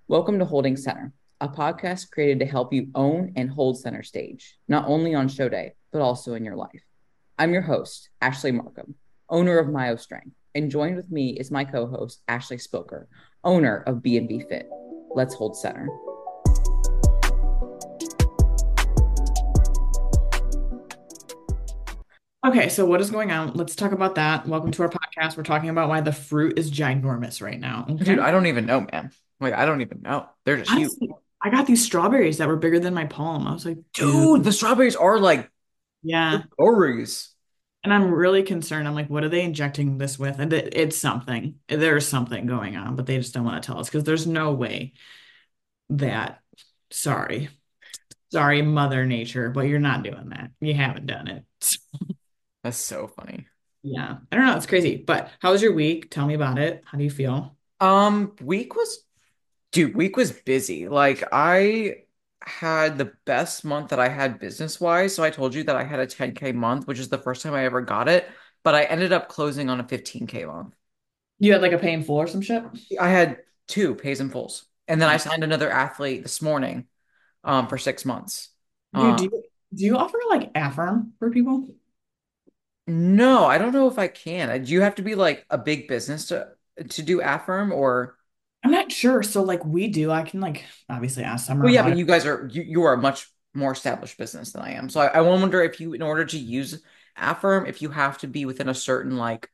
Welcome to Holding Center, a podcast created to help you own and hold center stage, not only on show day, but also in your life. I'm your host, Ashley Markham, owner of Myo Strength, and joined with me is my co-host, Ashley Spilker, owner of B&B Fit. Let's hold center. Okay, so what is going on? Let's talk about that. Welcome to our podcast. We're talking about why the fruit is ginormous right now. Dude, Okay. I don't even know, man. Like, I don't even know. They're just huge. Honestly, I got these strawberries that were bigger than my palm. I was like, dude, Dude, the strawberries are like yeah. berries. And I'm really concerned. I'm like, what are they injecting this with? And it's something. There's something going on, but they just don't want to tell us because there's no way that, sorry, sorry, Mother Nature, but you're not doing that. You haven't done it. That's so funny. Yeah. I don't know. It's crazy. But how was your week? Tell me about it. How do you feel? Week was, dude, week was busy. Like, I had the best month that I had business wise. So I told you that I had a 10K month, which is the first time I ever got it. But I ended up closing on a 15K month. You had like a pain full or some shit? I had two pays and fulls. And then I signed another athlete this morning, for 6 months. Dude, Um, do you offer like Affirm for people? No, I don't know if I can. Do you have to be like a big business to do Affirm or I'm not sure. So like we do, I can like obviously ask Summer well yeah, about but it. you are a much more established business than I am. So I wonder if you in order to use Affirm, if you have to be within a certain like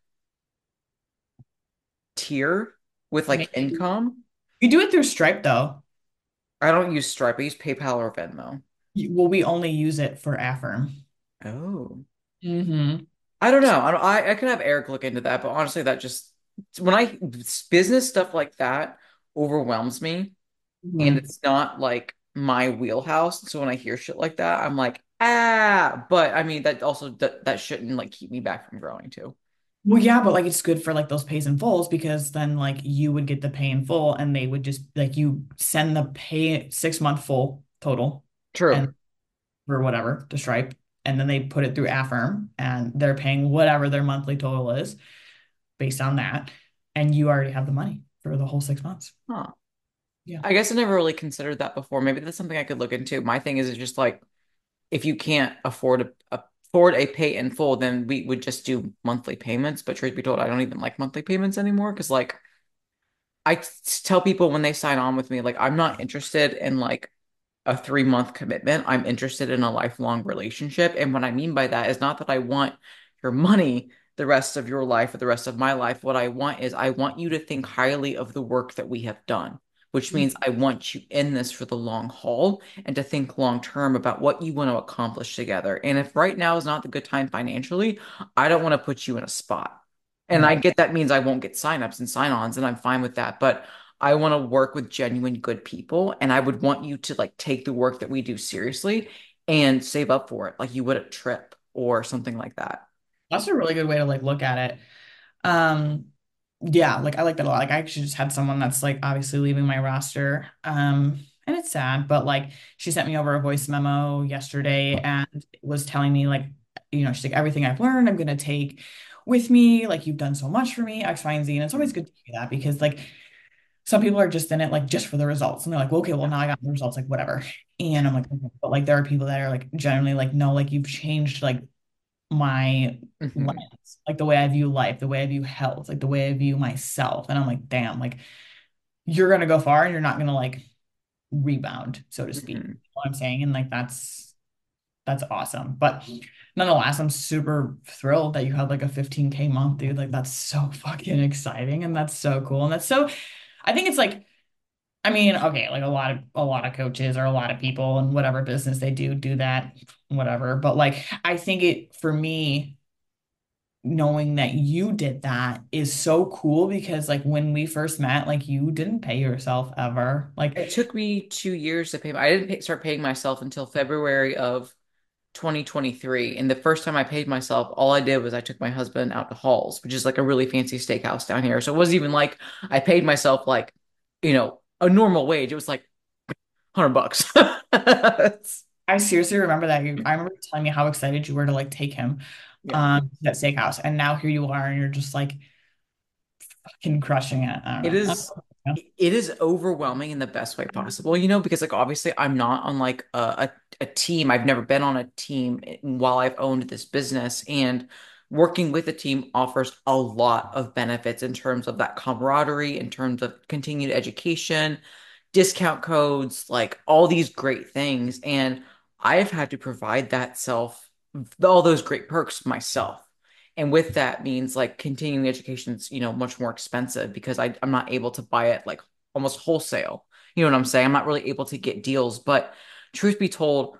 tier with like Maybe. income. You do it through Stripe though. I don't use Stripe, I use PayPal or Venmo. Well, we only use it for Affirm. Oh. Mm-hmm. I don't know. I could have Eric look into that, but honestly that just when I business stuff like that overwhelms me. And Hmm. it's not like my wheelhouse. So when I hear shit like that, I'm like, ah. But I mean, that also that shouldn't like keep me back from growing too. Well, yeah, but like it's good for like those pays in fulls because then like you would get the pay in full and they would just like you send the pay 6 month full total and True. for whatever to Stripe, and then they put it through Affirm and they're paying whatever their monthly total is based on that, and you already have the money for the whole 6 months. Huh. Yeah. I guess I never really considered that before. Maybe that's something I could look into. My thing is, it's just like if you can't afford a pay in full, then we would just do monthly payments. But truth be told, I don't even like monthly payments anymore because like tell people when they sign on with me, like I'm not interested in like a 3 month commitment. I'm interested in a lifelong relationship. And what I mean by that is not that I want your money the rest of your life or the rest of my life. What I want is I want you to think highly of the work that we have done, which means I want you in this for the long haul and to think long term about what you want to accomplish together. And if right now is not the good time financially, I don't want to put you in a spot. And I Right. get that means I won't get signups and sign-ons, and I'm fine with that. But I want to work with genuine good people, and I would want you to like take the work that we do seriously and save up for it, like you would a trip or something like that. That's a really good way to like look at it. Um, yeah, like I like that a lot. Like I actually just had someone that's like obviously leaving my roster. And it's sad, but like she sent me over a voice memo yesterday and was telling me like, she's like everything I've learned, I'm gonna take with me. Like you've done so much for me, X, Y, and Z. And it's always good to hear that because like some people are just in it like just for the results. And they're like, well, okay, well now I got the results, like whatever. And I'm like, okay. But like there are people that are like generally like, no, like you've changed like my Hmm. lens, like the way I view life, the way I view health, like the way I view myself. And I'm like, damn, like you're gonna go far and you're not gonna like rebound, so to speak. You know Hmm. what I'm saying? And like that's awesome. But nonetheless, I'm super thrilled that you had like a 15K month, dude. Like that's so fucking exciting and that's so cool. And that's so I think it's like I mean, okay, like a lot of coaches or a lot of people in whatever business they do that, whatever. But like I think it for me knowing that you did that is so cool because like when we first met, like you didn't pay yourself ever. Like, It took me 2 years to pay. I didn't start paying myself until February of 2023. And the first time I paid myself, all I did was I took my husband out to Halls, which is like a really fancy steakhouse down here. So it wasn't even like I paid myself like, a normal wage. It was like $100. I seriously remember that I remember you telling me how excited you were to like take him Yeah. to that steakhouse. And now here you are and you're just like fucking crushing it. I don't It know. is it is overwhelming in the best way possible, because like obviously I'm not on like a team. I've never been on a team while I've owned this business, and working with a team offers a lot of benefits in terms of that camaraderie, in terms of continued education, discount codes, like all these great things. And I've had to provide all those great perks myself. And with that means like continuing education is, much more expensive because I'm not able to buy it like almost wholesale. You know what I'm saying? I'm not really able to get deals. But truth be told,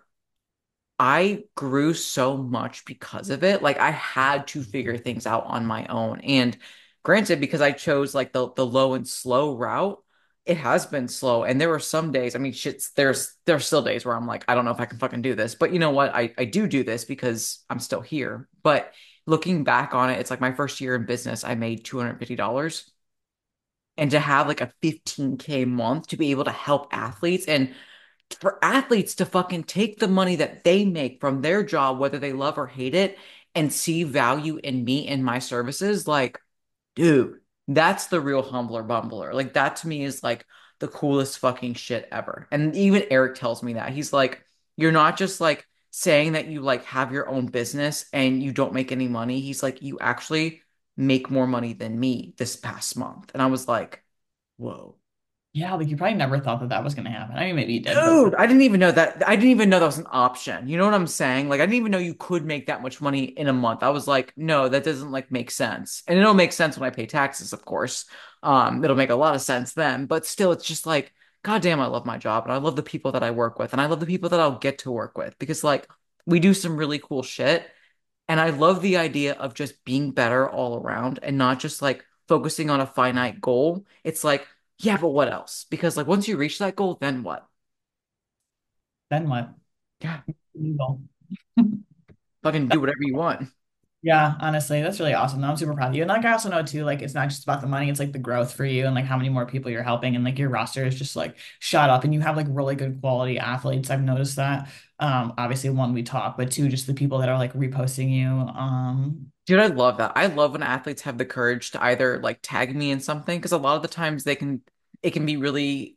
I grew so much because of it. Like I had to figure things out on my own. And granted, because I chose like the low and slow route, it has been slow. And there were some days, I mean, there's still days where I'm like, I don't know if I can fucking do this. But you know what? I do this because I'm still here. But looking back on it, it's like my first year in business, I made $250. And to have like a 15K month to be able to help athletes and for athletes to fucking take the money that they make from their job, whether they love or hate it, and see value in me and my services, like, dude, that's the real humbler bumbler. Like, that to me is like the coolest fucking shit ever. And even Eric tells me that. He's like, you're not just like saying that you like have your own business and you don't make any money. He's like, you actually make more money than me this past month. And I was like, whoa. Yeah, like you probably never thought that that was going to happen. I mean, maybe you did, but Dude, I didn't even know that. I didn't even know that was an option. You know what I'm saying? Like, I didn't even know you could make that much money in a month. I was like, no, that doesn't like make sense. And it'll make sense when I pay taxes, of course. It'll make a lot of sense then. But still, it's just like, goddamn, I love my job and I love the people that I work with and I love the people that I'll get to work with because like we do some really cool shit. And I love the idea of just being better all around and not just like focusing on a finite goal. It's like, yeah, but what else? Because like once you reach that goal, then what? then what? Yeah, Illegal. fucking do whatever you want. Yeah, honestly, that's really awesome. I'm super proud of you. And like I also know too, like it's not just about the money, it's like the growth for you and like how many more people you're helping and like your roster is just like shot up and you have like really good quality athletes. I've noticed that. Obviously one we talk, but two, just the people that are like reposting you. Dude, I love that. I love when athletes have the courage to either like tag me in something because a lot of the times it can be really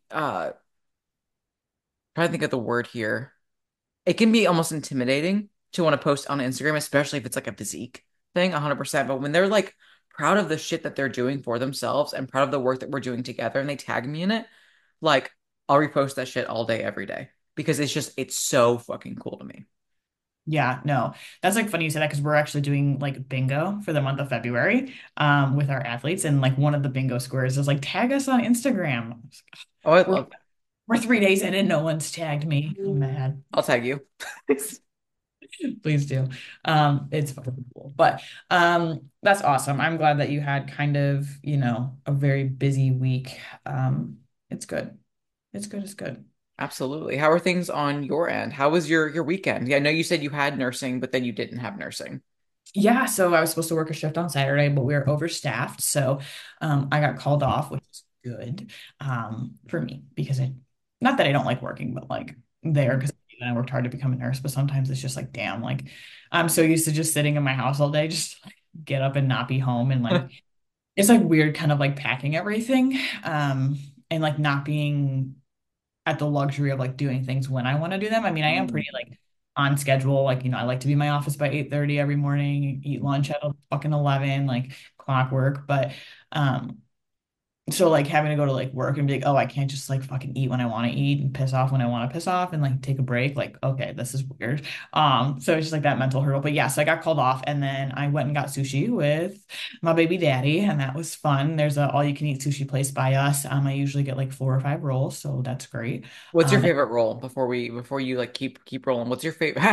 trying to think of the word here. It can be almost intimidating to want to post on Instagram, especially if it's like a physique thing, 100%. But when they're like proud of the shit that they're doing for themselves and proud of the work that we're doing together and they tag me in it, like I'll repost that shit all day, every day because it's so fucking cool to me. Yeah, no, that's like funny you say that because we're actually doing like bingo for the month of February with our athletes. And like one of the bingo squares is like tag us on Instagram. Oh, I We're love that. we're 3 days in and no one's tagged me. I'm mad. I'll tag you. Please do. It's fucking cool. But that's awesome. I'm glad that you had kind of, a very busy week. It's good. It's good. It's good. Absolutely. How are things on your end? How was your weekend? Yeah, I know you said you had nursing, but then you didn't have nursing. Yeah, so I was supposed to work a shift on Saturday, but we were overstaffed. So I got called off, which is good for me because not that I don't like working, but like there because I worked hard to become a nurse, but sometimes it's just like, damn, like I'm so used to just sitting in my house all day, just to, like, get up and not be home and like it's like weird kind of like packing everything and like not being at the luxury of like doing things when I want to do them. I mean, I am pretty like on schedule. Like, I like to be in my office by 8:30 every morning, eat lunch at fucking 11, like clockwork. But um so like having to go to like work and be like, oh, I can't just like fucking eat when I want to eat and piss off when I want to piss off and like take a break. Like, okay, this is weird. So it's just like that mental hurdle. But yeah, so I got called off and then I went and got sushi with my baby daddy, and that was fun. There's a all you can eat sushi place by us. I usually get like 4 or 5 rolls, so that's great. What's your Um, favorite role before you like keep rolling? What's your favorite?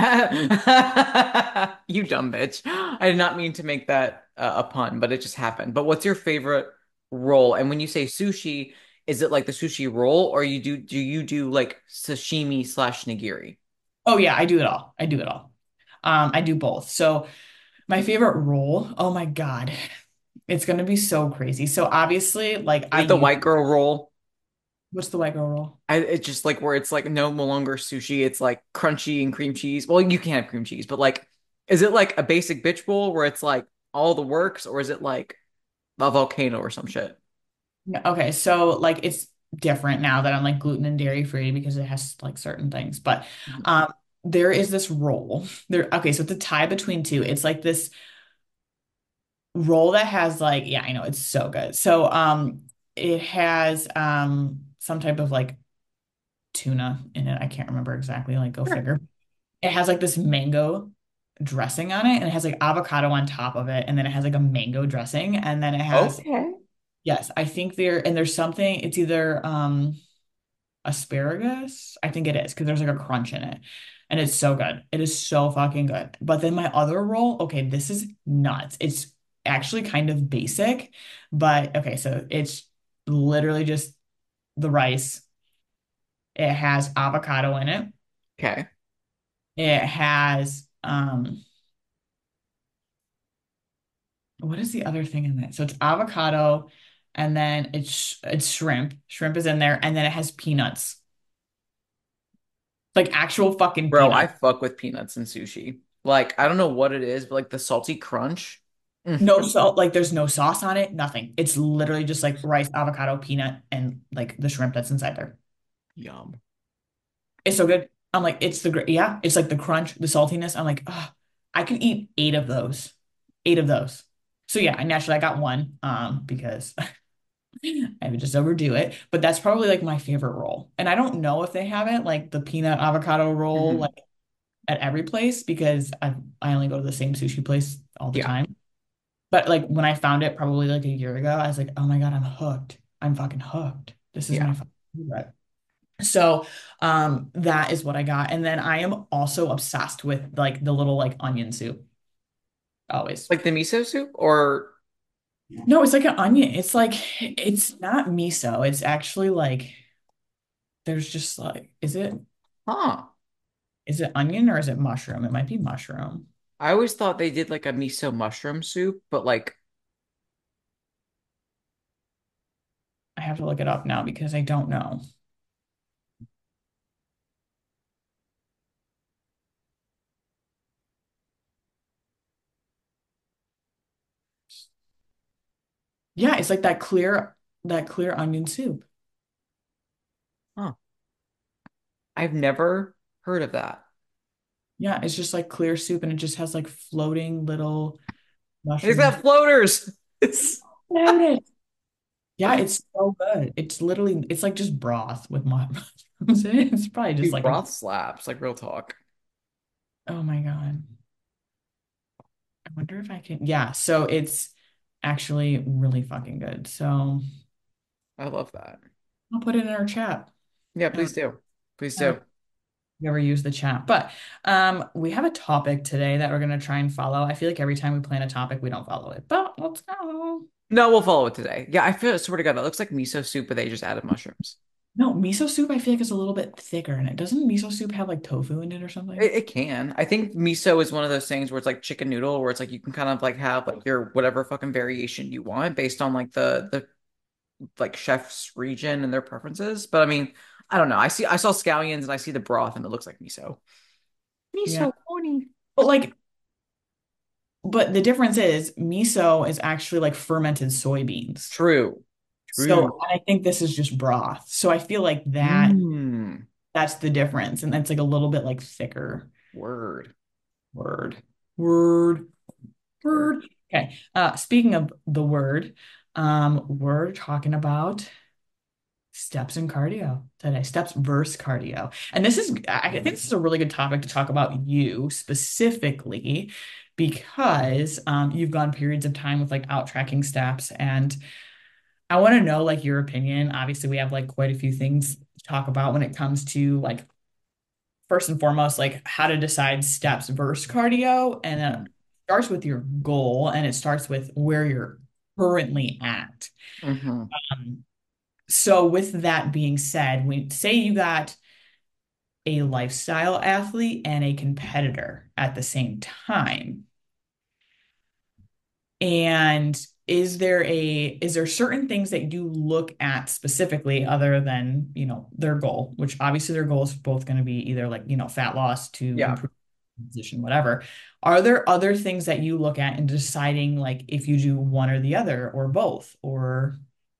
You dumb bitch. I did not mean to make that a pun, but it just happened. But what's your favorite roll? And when you say sushi, is it like the sushi roll or do you do like sashimi slash nigiri? oh yeah, I do it all. I do it all. I do both. So my favorite roll, oh my God, it's gonna be so crazy. So obviously, like Is I it the use white girl roll? what's the white girl roll? It's just like where it's like no longer sushi, it's like crunchy and cream cheese. Well, you can't have cream cheese, but like, is it like a basic bitch bowl where it's like all the works, or is it like a volcano or some shit? Okay, so like it's different now that I'm like gluten and dairy free because it has like certain things. But Mhm. um there is this roll. There okay, so it's a tie between two. It's like this roll that has like yeah, I know it's so good. So it has some type of like tuna in it. I can't remember exactly, like go Sure. figure. It has like this mango dressing on it and it has like avocado on top of it and then it has like a mango dressing and then it has Okay. yes, I think there's something it's either asparagus. I think it is because there's like a crunch in it. And it's so good. It is so fucking good. But then my other roll, okay, this is nuts. It's actually kind of basic, but okay, so it's literally just the rice. It has avocado in it. Okay. It has what is the other thing in it? So it's avocado and then it's shrimp. Shrimp is in there and then it has peanuts. Like actual fucking Bro, I peanuts. fuck with peanuts and sushi. Like, I don't know what it is, but like the salty crunch. Mm, No salt, like there's no sauce on it, nothing. It's literally just like rice, avocado, peanut, and like the shrimp that's inside there. yum. It's so good. I'm like, it's the great, yeah, it's like the crunch, the saltiness. I'm like, oh, I could eat eight of those. Eight of those. So yeah, I naturally I got one, because I would just overdo it. But that's probably like my favorite roll. And I don't know if they have it, like the peanut avocado roll, Hmm. like at every place because I only go to the same sushi place all the Yeah. time. But like when I found it probably like a year ago, I was like, oh my God, I'm hooked. I'm fucking hooked. This is Yeah. my fucking favorite. So that is what I got. And then I am also obsessed with like the little like onion soup. Always. Like the miso soup or No, it's like an onion. It's like it's not miso. It's actually like there's just like huh. is it onion or is it mushroom? It might be mushroom. I always thought they did like a miso mushroom soup, but like, I have to look it up now because I don't know. Yeah, it's like that clear onion soup. huh. I've never heard of that. Yeah, it's just like clear soup and it just has like floating little It's mushrooms. got floaters. It's Floated. Yeah, it's so good. It's like just broth with mushrooms. It's probably just dude, like a broth slaps, like real talk. oh my God. I wonder if I can yeah, so it's actually really fucking good. So I love that. I'll put it in our chat. Yeah, I don't please do. Please know if do. you ever use the chat. But we have a topic today that we're gonna try and follow. I feel like every time we plan a topic, we don't follow it. But let's go. No, we'll follow it today. Yeah, I feel swear to God, that looks like miso soup, but they just added mushrooms. No, miso soup I feel like is a little bit thicker in it. Doesn't miso soup have like tofu in it or something? It can. I think miso is one of those things where it's like chicken noodle, where it's like you can kind of like have like your whatever fucking variation you want based on like the like chef's region and their preferences. But I mean, I don't know. I saw scallions and I see the broth and it looks like miso. Yeah. Miso horny. But like, but the difference is miso is actually like fermented soybeans. True. So True. and I think this is just broth. So I feel like Mmm. that's the difference. And that's like a little bit like thicker. Word. Word. Word. Word. Word. Okay. Speaking of the word, we're talking about steps and cardio today, steps versus cardio. And I think this is a really good topic to talk about you specifically because you've gone periods of time with like out tracking steps. And I want to know like your opinion. Obviously, we have like quite a few things to talk about when it comes to like, first and foremost, like how to decide steps versus cardio. And then it starts with your goal and it starts with where you're currently at. Mm-hmm. Um, So with that being said, we say you got a lifestyle athlete and a competitor at the same time. And is there certain things that you look at specifically other than, their goal, which obviously their goal is both going to be either like, fat loss to Yeah. improve position, whatever. Are there other things that you look at in deciding like if you do one or the other or both or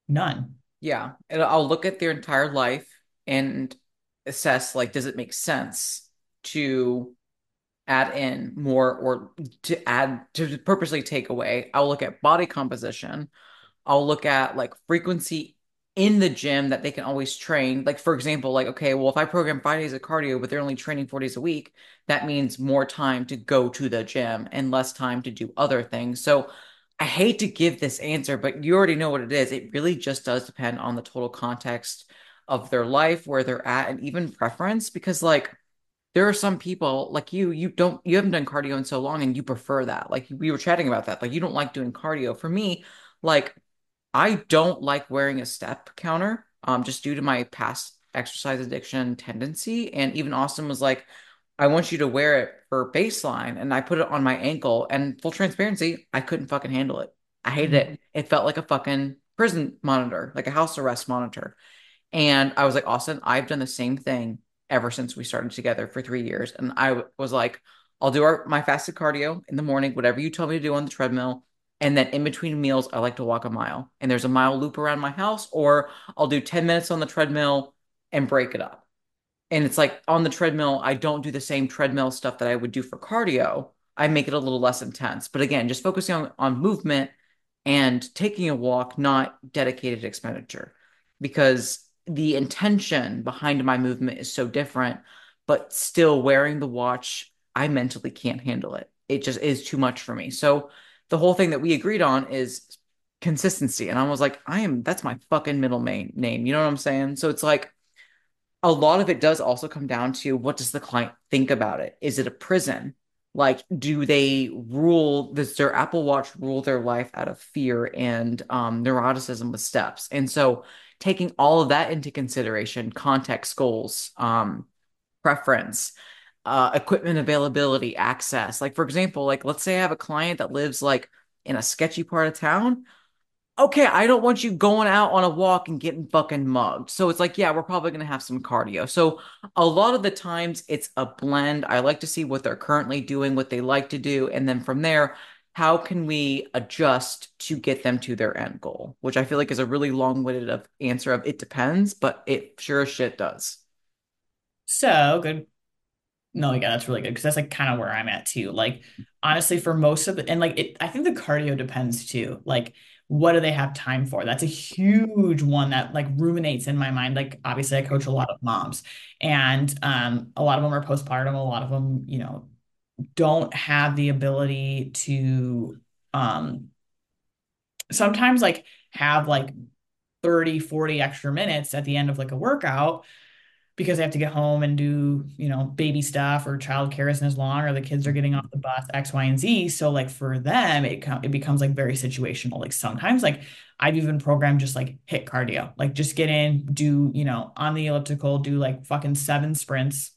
None. Yeah. And I'll look at their entire life and assess like, does it make sense to add in more or to purposely take away? I'll look at body composition. I'll look at like frequency in the gym that they can always train. Like, for example, like, okay, well, if I program 5 days of cardio, but they're only training 4 days a week, that means more time to go to the gym and less time to do other things. So I hate to give this answer, but you already know what it is. It really just does depend on the total context of their life, where they're at, and even preference. Because, like, there are some people like you haven't done cardio in so long and you prefer that. Like, we were chatting about that. Like, you don't like doing cardio. For me, like, I don't like wearing a step counter, just due to my past exercise addiction tendency. And even Austin was like, I want you to wear it for baseline. And I put it on my ankle, and full transparency, I couldn't fucking handle it. I hated Mhm. it. It felt like a fucking prison monitor, like a house arrest monitor. And I was like, Austin, I've done the same thing ever since we started together for 3 years. And I was like, I'll do my fasted cardio in the morning, whatever you tell me to do on the treadmill. And then in between meals, I like to walk a mile. And there's a mile loop around my house, or I'll do 10 minutes on the treadmill and break it up. And it's like on the treadmill, I don't do the same treadmill stuff that I would do for cardio. I make it a little less intense. But again, just focusing on movement and taking a walk, not dedicated expenditure. Because the intention behind my movement is so different, but still wearing the watch, I mentally can't handle it. It just is too much for me. So the whole thing that we agreed on is consistency. And I was like, that's my fucking middle name. You know what I'm saying? So it's like, a lot of it does also come down to, what does the client think about it? Is it a prison? Like, does their Apple Watch rule their life out of fear and neuroticism with steps? And so taking all of that into consideration, context, goals, preference, equipment availability, access. Like, for example, like, let's say I have a client that lives like in a sketchy part of town. Okay, I don't want you going out on a walk and getting fucking mugged. So it's like, yeah, we're probably going to have some cardio. So a lot of the times it's a blend. I like to see what they're currently doing, what they like to do. And then from there, how can we adjust to get them to their end goal? Which I feel like is a really long-winded answer of, it depends, but it sure as shit does. So good. No, yeah, that's really good because that's like kind of where I'm at too. Like honestly, for most of it, and like it, I think the cardio depends too. Like, what do they have time for? That's a huge one that like ruminates in my mind. Like obviously, I coach a lot of moms, and a lot of them are postpartum. A lot of them, don't have the ability to um sometimes like have like 30, 40 extra minutes at the end of like a workout because they have to get home and do, baby stuff, or childcare isn't as long, or the kids are getting off the bus, X, Y, and Z. So like for them, it becomes like very situational. Like sometimes like I've even programmed just like hit cardio, like just get in, do, on the elliptical, do like fucking 7 sprints.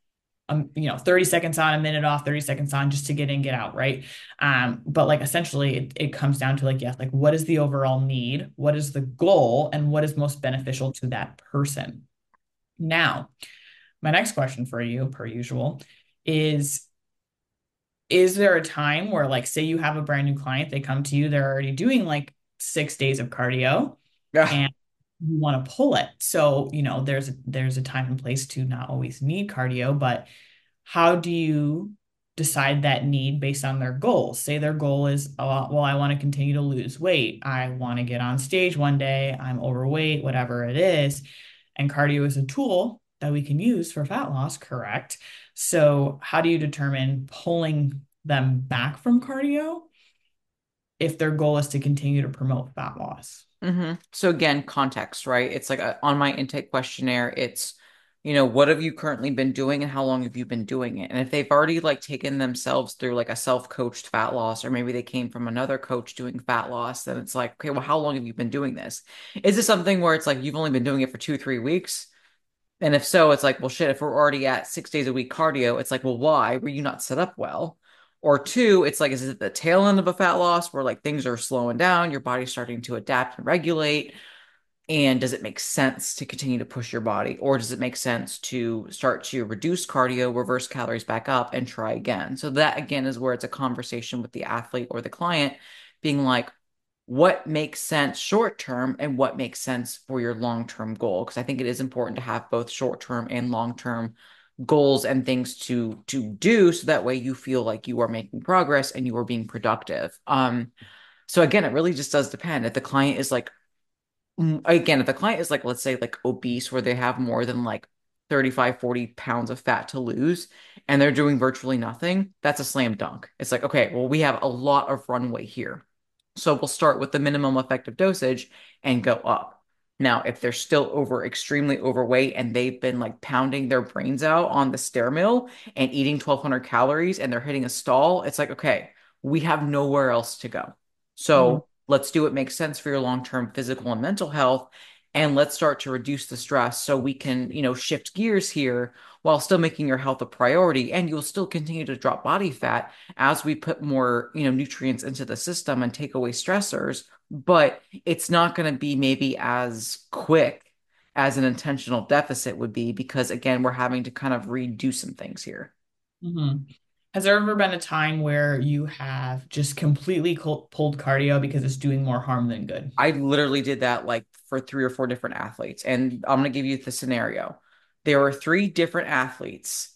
30 seconds on, a minute off, 30 seconds on, just to get in, get out, right? But like essentially it comes down to like, yes, like what is the overall need? What is the goal? And what is most beneficial to that person? Now, my next question for you, per usual, is is there a time where, like, say you have a brand new client, they come to you, they're already doing like 6 days of cardio Yeah. and you want to pull it. So, there's a time and place to not always need cardio, but how do you decide that need based on their goals? Say their goal is, oh, well, I want to continue to lose weight. I want to get on stage one day. I'm overweight, whatever it is. And cardio is a tool that we can use for fat loss, correct? So, how do you determine pulling them back from cardio if their goal is to continue to promote fat loss? So again, context, right? It's like on my intake questionnaire, it's, what have you currently been doing and how long have you been doing it? And if they've already like taken themselves through like a self-coached fat loss, or maybe they came from another coach doing fat loss, then it's like, okay, well, how long have you been doing this? Is this something where it's like you've only been doing it for 2, 3 weeks? And if so, it's like, well, shit, if we're already at 6 days a week cardio, it's like, well, why were you not set up well? Or two, it's like, is it the tail end of a fat loss where like things are slowing down, your body's starting to adapt and regulate? And does it make sense to continue to push your body? Or does it make sense to start to reduce cardio, reverse calories back up, and try again? So that again is where it's a conversation with the athlete or the client being like, what makes sense short term and what makes sense for your long term goal. Because I think it is important to have both short term and long term goals and things to do so that way you feel like you are making progress and you are being productive. So again, it really just does depend. If the client is like again, if the client is like, let's say like obese, where they have more than like 35, 40 pounds of fat to lose, and they're doing virtually nothing, that's a slam dunk. It's like, okay, well, we have a lot of runway here. So we'll start with the minimum effective dosage and go up. Now, if they're still extremely overweight and they've been like pounding their brains out on the stair mill and eating 1,200 calories and they're hitting a stall, it's like, okay, we have nowhere else to go. Mhm. So let's do what makes sense for your long-term physical and mental health. And let's start to reduce the stress so we can, shift gears here while still making your health a priority. And you'll still continue to drop body fat as we put more, nutrients into the system and take away stressors. But it's not going to be maybe as quick as an intentional deficit would be because, again, we're having to kind of redo some things here. Mhm. Has there ever been a time where you have just completely pulled cardio because it's doing more harm than good? I literally did that like for 3 or 4 different athletes. And I'm going to give you the scenario. There were 3 different athletes,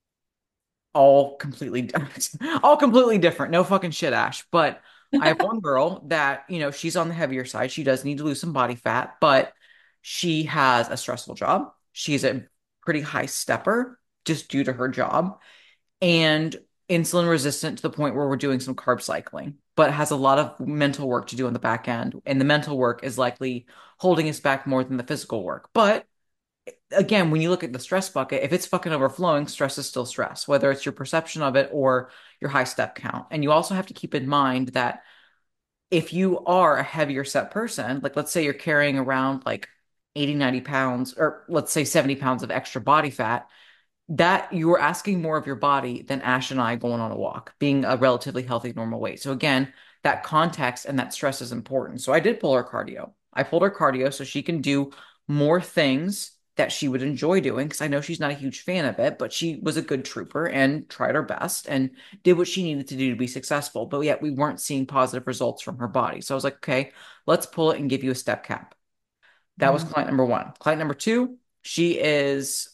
all completely all completely different. No fucking shit, Ash. But I have one girl that, she's on the heavier side. She does need to lose some body fat, but she has a stressful job. She's a pretty high stepper just due to her job and insulin resistant to the point where we're doing some carb cycling, but has a lot of mental work to do on the back end. And the mental work is likely holding us back more than the physical work. But again, when you look at the stress bucket, if it's fucking overflowing, stress is still stress, whether it's your perception of it or your high step count. And you also have to keep in mind that if you are a heavier set person, like let's say you're carrying around like 80, 90 pounds, or let's say 70 pounds of extra body fat, that you're asking more of your body than Ash and I going on a walk, being a relatively healthy, normal weight. So again, that context and that stress is important. So I did pull her cardio. I pulled her cardio so she can do more things that she would enjoy doing because I know she's not a huge fan of it, but she was a good trooper and tried her best and did what she needed to do to be successful. But yet we weren't seeing positive results from her body. So I was like, okay, let's pull it and give you a step cap. That was Mhm. client number one. Client number two, she is,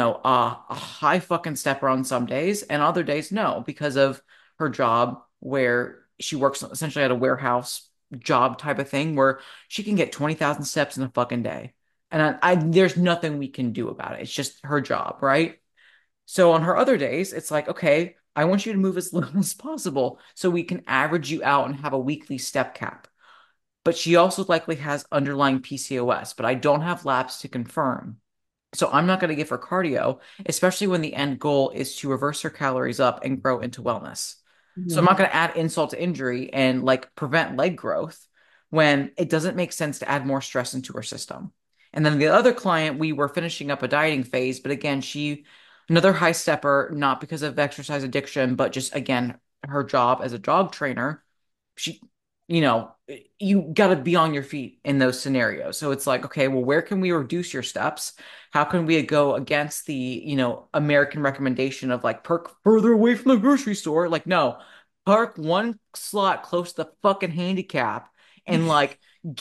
a high fucking stepper on some days, and other days, no, because of her job where she works essentially at a warehouse job type of thing where she can get 20,000 steps in a fucking day. And there's nothing we can do about it. It's just her job, right? So on her other days, it's like, okay, I want you to move as little as possible so we can average you out and have a weekly step cap, but she also likely has underlying PCOS, but I don't have labs to confirm. So I'm not going to give her cardio, especially when the end goal is to reverse her calories up and grow into wellness. So I'm Mhm. not going to add insult to injury and like prevent leg growth when it doesn't make sense to add more stress into her system. And then the other client, we were finishing up a dieting phase, but again, another high stepper, not because of exercise addiction, but just again, her job as a dog trainer, she, you know, you got to be on your feet in those scenarios. So it's like, okay, well, where can we reduce your steps? How can we go against the, American recommendation of like park further away from the grocery store? Like, no, park one slot close to the fucking handicap and like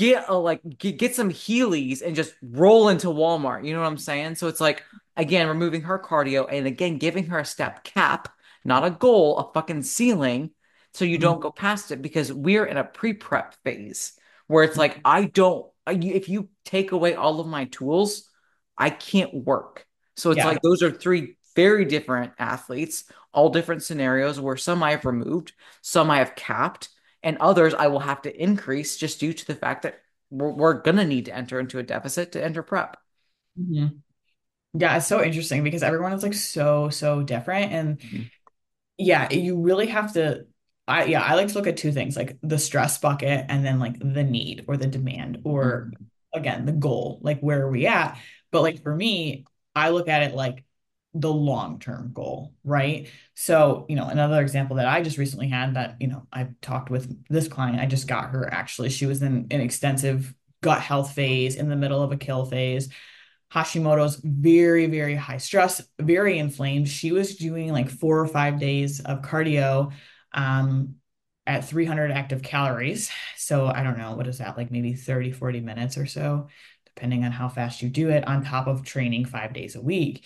get some Heelys and just roll into Walmart. You know what I'm saying? So it's like, again, removing her cardio and again, giving her a step cap, not a goal, a fucking ceiling so you Mhm. don't go past it because we're in a pre-prep phase where it's like I don't if you take away all of my tools, I can't work. So it's Yeah. like those are 3 very different athletes, all different scenarios where some I have removed, some I have capped, and others I will have to increase just due to the fact that we're gonna need to enter into a deficit to enter prep. Mhm. Yeah, it's so interesting because everyone is like so, so different. And Mhm. yeah, you really have to I like to look at two things, like the stress bucket and then like the need or the demand or Mhm. again the goal, like where are we at? But like for me, I look at it like the long-term goal, right? So, another example that I just recently had that, I talked with this client, I just got her actually. She was in an extensive gut health phase in the middle of a kill phase. Hashimoto's very, very high stress, very inflamed. She was doing like 4 or 5 days of cardio. Um, at 300 active calories. So I don't know, what is that, like maybe 30, 40 minutes or so, depending on how fast you do it, on top of training 5 days a week.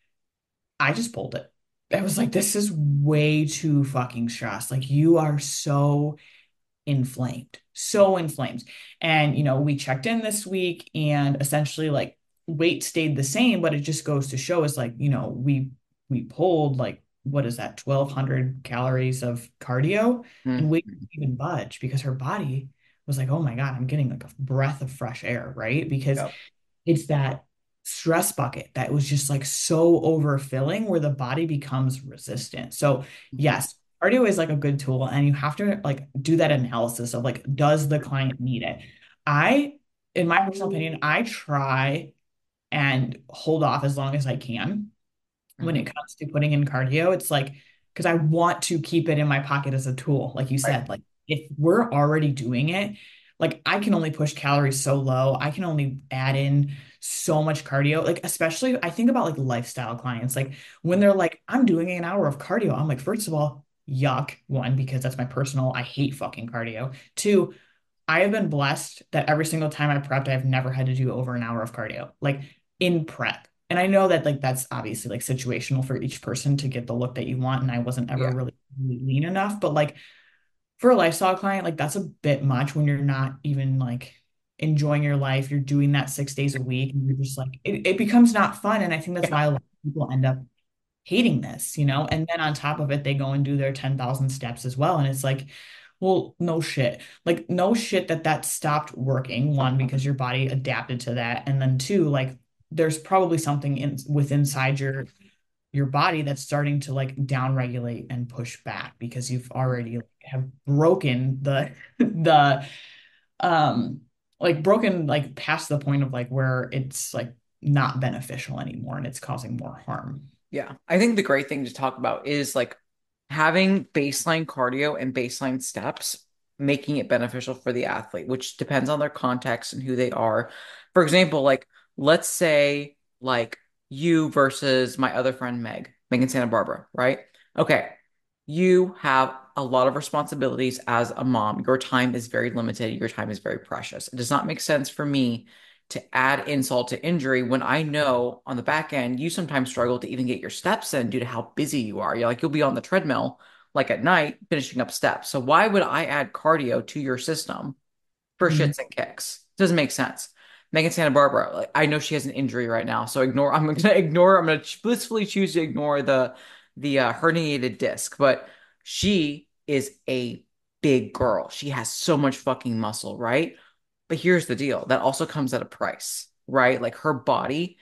I just pulled it. I was like, this is way too fucking stressed. Like, you are so inflamed, so inflamed. And, we checked in this week and essentially like weight stayed the same, but it just goes to show us like, we pulled like, what is that, 1,200 calories of cardio and weight Mhm. didn't even budge because her body was like, oh my God, I'm getting like a breath of fresh air, right? Because Yep. it's that stress bucket that was just like so overfilling where the body becomes resistant. So, Mhm. yes, cardio is like a good tool and you have to like do that analysis of like, does the client need it? I, in my personal opinion, I try and hold off as long as I can when it Mhm. comes to putting in cardio. It's like, because I want to keep it in my pocket as a tool. Like you Right. said, like if we're already doing it, like I can only push calories so low. I can only add in so much cardio. Like, especially I think about like lifestyle clients, like when they're like, I'm doing an hour of cardio. I'm like, first of all, yuck. One, because that's my personal, I hate fucking cardio. Two, I have been blessed that every single time I prepped, I've never had to do over an hour of cardio, like in prep. And I know that like that's obviously like situational for each person to get the look that you want. And I wasn't ever Yeah. really lean enough, but like for a lifestyle client, like that's a bit much when you're not even like enjoying your life. You're doing that 6 days a week and you're just like, it becomes not fun. And I think that's Yeah. why a lot of people end up hating this, And then on top of it, they go and do their 10,000 steps as well. And it's like, well, no shit. Like, no shit that stopped working. One, because your body adapted to that. And then two, like, there's probably something inside your body that's starting to like down regulate and push back because you've already like, have broken the um broken like past the point of like where it's like not beneficial anymore and it's causing more harm. Yeah. I think the great thing to talk about is like having baseline cardio and baseline steps, making it beneficial for the athlete, which depends on their context and who they are. For example, like let's say like you versus my other friend Meg in Santa Barbara, right? Okay. You have a lot of responsibilities as a mom. Your time is very limited. Your time is very precious. It does not make sense for me to add insult to injury when I know on the back end you sometimes struggle to even get your steps in due to how busy you are. You're like you'll be on the treadmill like at night finishing up steps. So why would I add cardio to your system for Mhm. shits and kicks? Doesn't make sense. Megan Santa Barbara, like I know she has an injury right now, so ignore. I'm gonna ignore. I'm gonna blissfully choose to ignore the herniated disc, but she is a big girl. She has so much fucking muscle, right? But here's the deal. That also comes at a price, right? Like her body,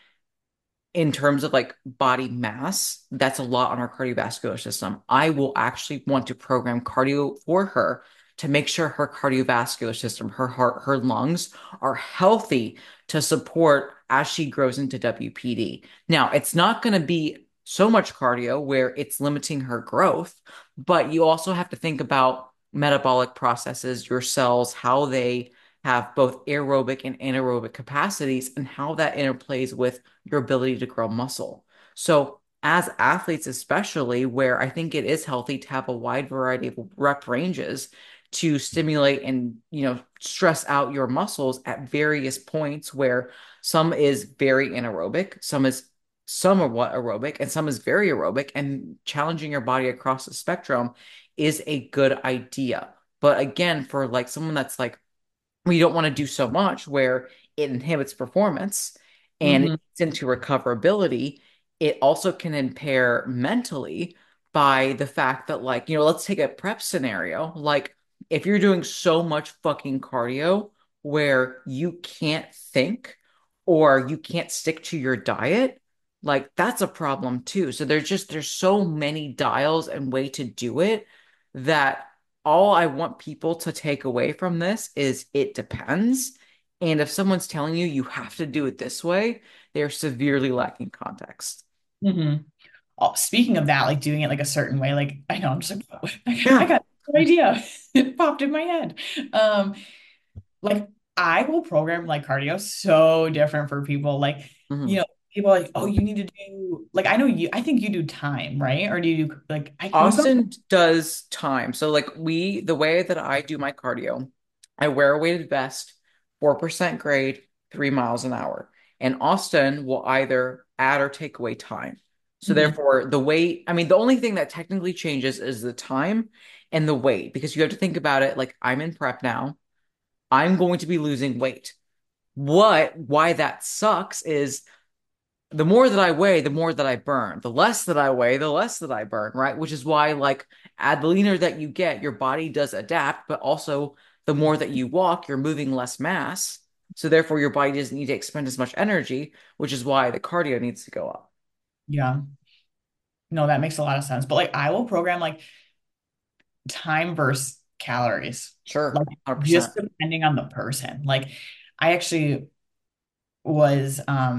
in terms of like body mass, that's a lot on our cardiovascular system. I will actually want to program cardio for her to make sure her cardiovascular system, her heart, her lungs are healthy to support as she grows into WPD. Now, it's not going to be so much cardio where it's limiting her growth, but you also have to think about metabolic processes, your cells, how they have both aerobic and anaerobic capacities, and how that interplays with your ability to grow muscle. So, as athletes, especially where I think it is healthy to have a wide variety of rep ranges to stimulate and, stress out your muscles at various points where some is very anaerobic, some is somewhat aerobic, and some is very aerobic, and challenging your body across the spectrum is a good idea. But again, for like someone that's like, we don't want to do so much where it inhibits performance and Mhm. it's into recoverability. It also can impair mentally by the fact that, like, let's take a prep scenario. Like, if you're doing so much fucking cardio where you can't think or you can't stick to your diet, like, that's a problem too. So there's so many dials and way to do it that all I want people to take away from this is it depends. And if someone's telling you you have to do it this way, they're severely lacking context. Mhm. Oh, speaking of that, like doing it like a certain way, like I know I'm just like I Yeah. got an idea. It popped in my head. Um, like I will program like cardio so different for people. Like, Mhm. people are like, oh, you need to do like I know you I think you do time, right? Or do you do like I can you go Austin does time. So like the way that I do my cardio, I wear a weighted vest, 4% grade, 3 miles an hour. And Austin will either add or take away time. So Mhm. therefore the weight, I mean, the only thing that technically changes is the time and the weight, because you have to think about it like I'm in prep now. I'm going to be losing weight. Why that sucks is the more that I weigh, the more that I burn. The less that I weigh, the less that I burn, right? Which is why, like, the leaner that you get, your body does adapt, but also the more that you walk, you're moving less mass. So therefore, your body doesn't need to expend as much energy, which is why the cardio needs to go up. Yeah. No, that makes a lot of sense. But like I will program like time versus calories. Sure, Like just 100%. depending on the person. Like I actually was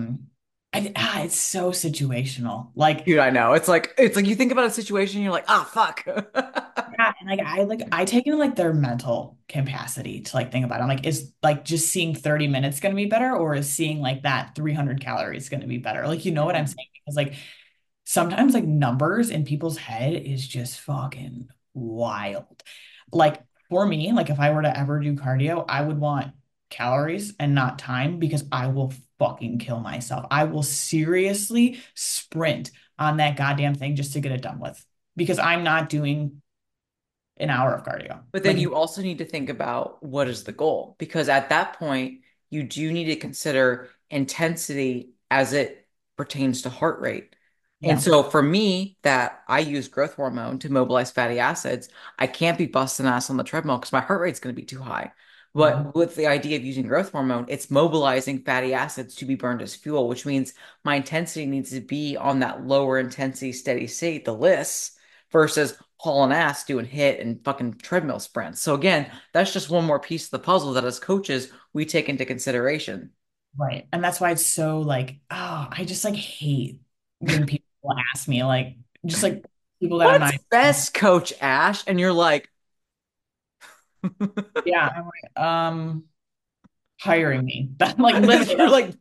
it's so situational. Like Dude, I know. It's like you think about a situation, you're like, ah, fuck. yeah, and I take in like their mental capacity to like think about it. I'm like, is like just seeing 30 minutes gonna be better, or is seeing like that 300 calories gonna be better? Like, you know what I'm Mhm. saying? Because like sometimes like numbers in people's head is just fucking wild. Like for me, like if I were to ever do cardio, I would want calories and not time because I will fucking kill myself. I will seriously sprint on that goddamn thing just to get it done with because I'm not doing an hour of cardio. But then Like, you also need to think about what is the goal, because at that point, you do need to consider intensity as it pertains to heart rate. And yeah. so for me, that I use growth hormone to mobilize fatty acids, I can't be busting ass on the treadmill because my heart rate's going to be too high. Mhm. But with the idea of using growth hormone, it's mobilizing fatty acids to be burned as fuel, which means my intensity needs to be on that lower intensity steady state, the LISS, versus hauling ass doing hit and fucking treadmill sprints. So again, that's just one more piece of the puzzle that as coaches we take into consideration. Right. And that's why it's so like, oh, I just like hate when people ask me, like, just like people that I'm What's not, best, Coach Ash? And you're like, yeah, I'm like, hiring me. That like literally you're that's like,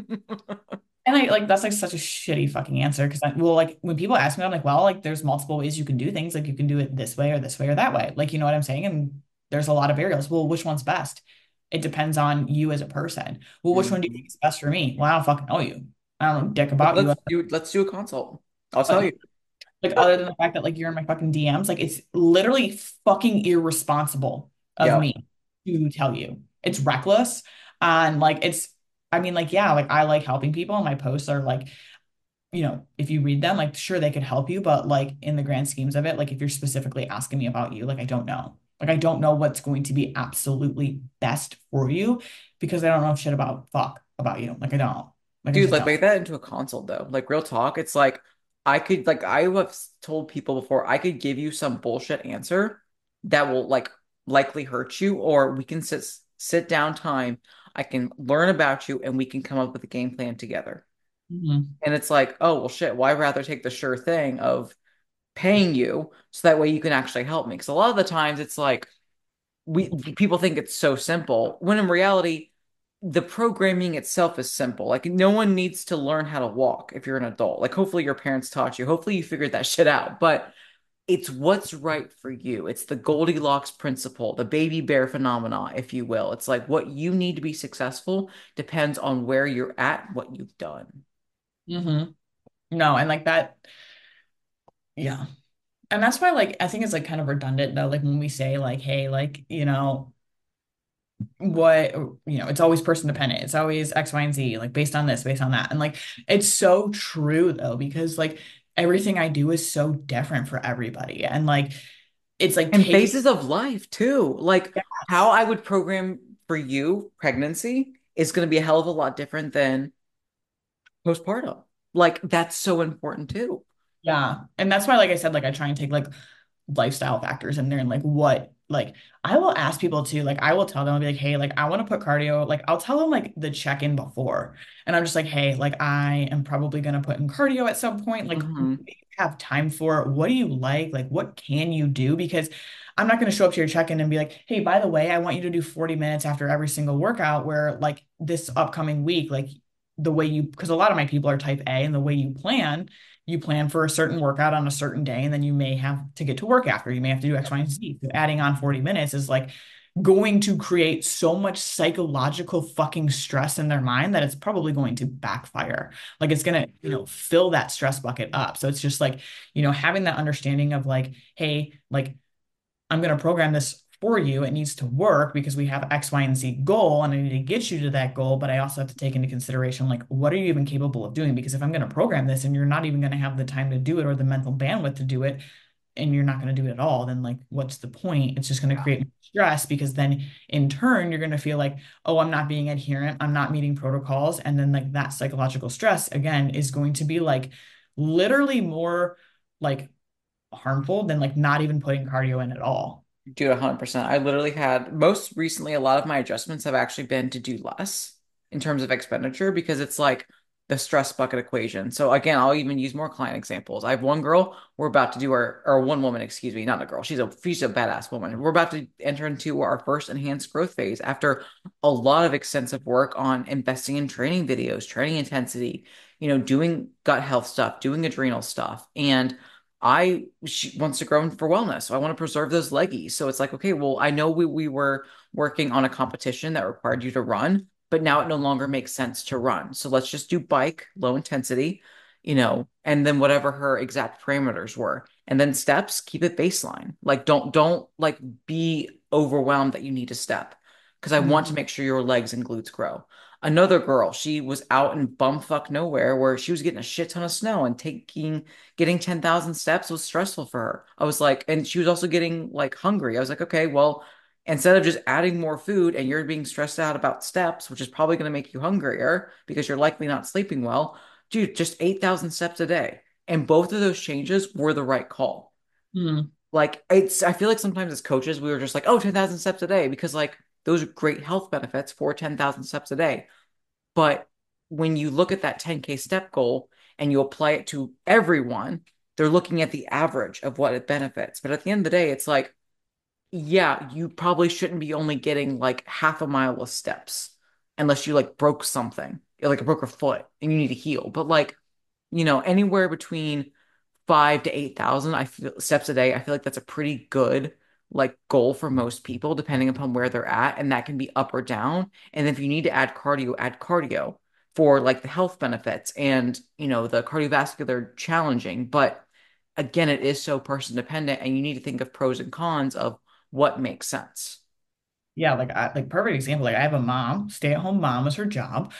and I like that's like such a shitty fucking answer because I well like when people ask me, I'm like, well, like there's multiple ways you can do things. Like you can do it this way or that way. Like you know what I'm saying? And there's a lot of variables. Well, which one's best? It depends on you as a person. Well, which one do you think Mhm. is best for me? Well, I don't fucking know you. I don't know dick Like, about you. let's do a consult. I'll tell But you. like other than the fact that like you're in my fucking DMs, like it's literally fucking irresponsible of Yeah. me to tell you. It's reckless. And like it's I mean, like, yeah, like I like helping people and my posts are like, you know, if you read them, like sure they could help you, but like in the grand schemes of it, like if you're specifically asking me about you, like I don't know. Like I don't know what's going to be absolutely best for you because I don't know shit about fuck about you. Like I don't. Like I Dude, just like don't. make that into a consult though. Like real talk, it's like I have told people before I could give you some bullshit answer that will like likely hurt you, or we can sit down time. I can learn about you and we can come up with a game plan together. Mhm. And it's like, oh well shit, why rather take the sure thing of paying you so that way you can actually help me? Because a lot of the times it's like we people think it's so simple when in reality the programming itself is simple. Like no one needs to learn how to walk if you're an adult. Like hopefully your parents taught you, hopefully you figured that shit out, but it's what's right for you. It's the Goldilocks principle, the baby bear phenomena, if you will. It's like what you need to be successful depends on where you're at, what you've done. Mhm. No, and like that, yeah. And that's why like I think it's like kind of redundant though, like when we say like, hey, like, you know, what you know, it's always person dependent. It's always X, Y, and Z, like based on this, based on that. And like it's so true though, because like everything I do is so different for everybody. And like it's like And taking phases of life too. Like how yes. I would program for you pregnancy is going to be a hell of a lot different than postpartum. Like that's so important too. Yeah. And that's why, like I said, like I try and take like lifestyle factors in there and like what like I will ask people too, like I will tell them, I'll be like, hey, like I want to put cardio, like I'll tell them like the check-in before. And I'm just like, hey, like I am probably gonna put in cardio at some point. Like what Hmm. do you have time for? What do you like? Like what can you do? Because I'm not gonna show up to your check-in and be like, hey, by the way, I want you to do 40 minutes after every single workout where like this upcoming week, like the way you, because a lot of my people are type A, and the way you plan for a certain workout on a certain day, and then you may have to get to work after. You may have to do X, Y, and Z. So adding on 40 minutes is like going to create so much psychological fucking stress in their mind that it's probably going to backfire. Like it's going to, fill that stress bucket up. So it's just like, having that understanding of like, hey, like I'm going to program this for you. It needs to work because we have X, Y, and Z goal, and I need to get you to that goal. But I also have to take into consideration, like, what are you even capable of doing? Because if I'm going to program this and you're not even going to have the time to do it or the mental bandwidth to do it, and you're not going to do it at all, then like, what's the point? It's just going to Yeah. create stress because then in turn, you're going to feel like, oh, I'm not being adherent. I'm not meeting protocols. And then like that psychological stress again is going to be like literally more like harmful than like not even putting cardio in at all. Dude, 100%. I literally had most recently, a lot of my adjustments have actually been to do less in terms of expenditure because it's like the stress bucket equation. So again, I'll even use more client examples. I have one girl, we're about to do our, or one woman, excuse me, not a girl. She's a badass woman. We're about to enter into our first enhanced growth phase after a lot of extensive work on investing in training videos, training intensity, doing gut health stuff, doing adrenal stuff. And she wants to grow for wellness. So I want to preserve those leggies. So it's like, okay, well, I know we were working on a competition that required you to run, but now it no longer makes sense to run. So let's just do bike, low intensity, and then whatever her exact parameters were. And then steps, keep it baseline. Like don't like be overwhelmed that you need to step because I want to make sure your legs and glutes grow. Another girl, she was out in bumfuck nowhere where she was getting a shit ton of snow and getting 10,000 steps was stressful for her. I was like, and she was also getting like hungry. I was like, okay, well, instead of just adding more food and you're being stressed out about steps, which is probably going to make you hungrier because you're likely not sleeping well, dude, just 8,000 steps a day. And both of those changes were the right call. Mm-hmm. Like, I feel like sometimes as coaches, we were just like, oh, 10,000 steps a day because like those are great health benefits for 10,000 steps a day. But when you look at that 10K step goal and you apply it to everyone, they're looking at the average of what it benefits. But at the end of the day, it's like, yeah, you probably shouldn't be only getting like half a mile of steps unless you like broke something, like broke a foot and you need to heal. But like, anywhere between 5 to 8,000 I feel steps a day. I feel like that's a pretty good like goal for most people, depending upon where they're at, and that can be up or down. And if you need to add cardio for like the health benefits and the cardiovascular challenging. But again, it is so person dependent, and you need to think of pros and cons of what makes sense. Yeah, like perfect example. Like I have a mom, stay-at-home mom is her job.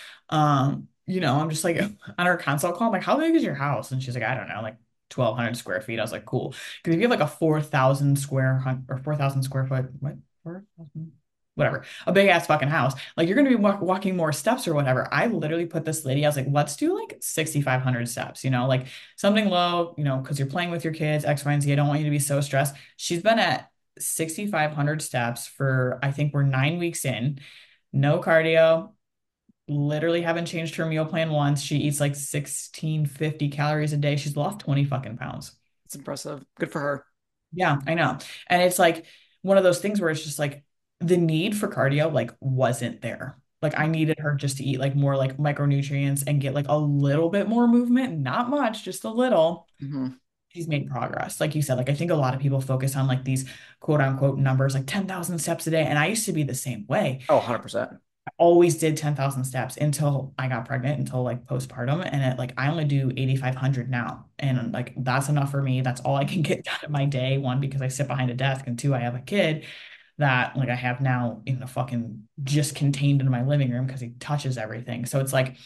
I'm just like on her consult call, I'm like, how big is your house? And she's like, I don't know, like 1,200 square feet. I was like, cool. Because if you have like a 4,000 or 4,000 square foot, what, 4,000, whatever, a big ass fucking house, like you're gonna be walking more steps or whatever. I literally put this lady, I was like, let's do like 6,500 steps, like something low, because you're playing with your kids, X, Y, and Z. I don't want you to be so stressed. She's been at 6,500 steps for, I think we're 9 weeks in, no cardio, literally haven't changed her meal plan once. She eats like 1,650 calories a day. She's lost 20 fucking pounds. It's impressive. Good for her. Yeah, I know. And it's like one of those things where it's just like the need for cardio like wasn't there. Like I needed her just to eat like more like micronutrients and get like a little bit more movement, not much, just a little. Hmm. She's made progress. Like you said, like I think a lot of people focus on like these quote unquote numbers, like 10,000 steps a day. And I used to be the same way. Oh, 100%. I always did 10,000 steps until I got pregnant, until like postpartum. And like I only do 8,500 now. And like that's enough for me. That's all I can get done in my day. One, because I sit behind a desk, and two, I have a kid that like I have now in the fucking just contained in my living room because he touches everything. So it's like,